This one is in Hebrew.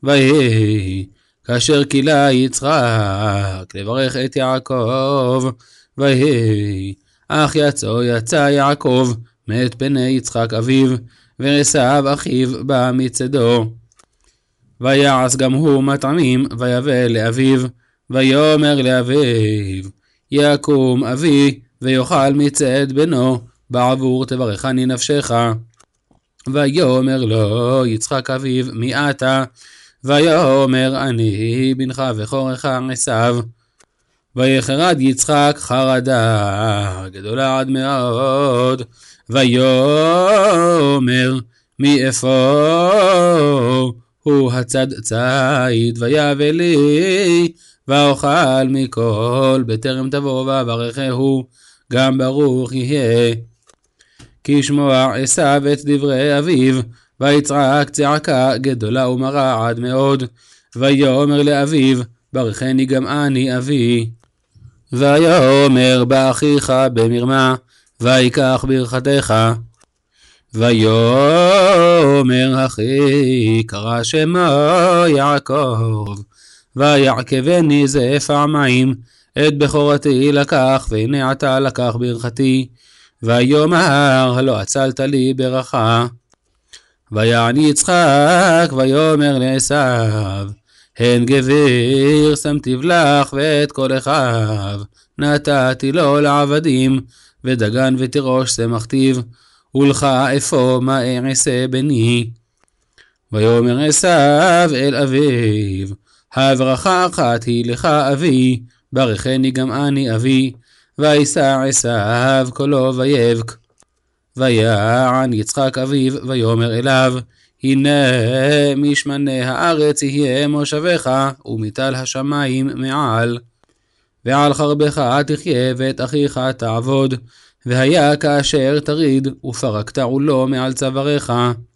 ויהי כאשר קילה יצחק לברך את יעקב, ויהי אך יצא יעקב מאת פני יצחק אביו, ועשיו אחיו בא מצדו. ויעש גם הוא מטעמים ויבא לאביו, ויאמר לאביו יקום אבי ויאכל מצד בנו, בעבור תברכני נפשך. ויאמר לו יצחק אביו מי אתה? ויאמר אני בנך בכורך עשיו. ויחרד יצחק חרדה גדולה עד מאוד, ויאמר מאיפה הוא הצד ציד, ויבא לי ואוכל מכל בטרם תבוא וברכהו, גם ברוך יהיה. כי שמוע עשיו את דברי אביו, ויצעק צעקה גדולה ומרה עד מאוד, ויאמר לאביו ברכני גם אני אבי. ויאמר באחיך במרמה, ויקח ברכתך. ויאמר אחי קרא שמו יעקב, ויעקבני זה פעמיים, את בכורתי לקח והנה עתה לקח ברכתי. ויאמר הלא הצלת לי ברכה. ויען יצחק ויאמר לעשיו הן גביר שמתיו לך ואת כל אחיו נתתי לו לעבדים, ודגן ותירוש שמחתיו, ולך אפוא מה אעשה בני. ויאמר עשיו אל אביו הברכה אחת היא לך אבי, ברכני גם אני אבי. וישא עשיו קולו ויבך. ויען יצחק אביו ויאמר אליו הנה משמני הארץ יהיה מושבך, ומטל השמיים מעל. ועל חרבך תחיה ואת אחיך תעבוד, והיה כאשר תריד ופרקת עולו מעל צוואריך.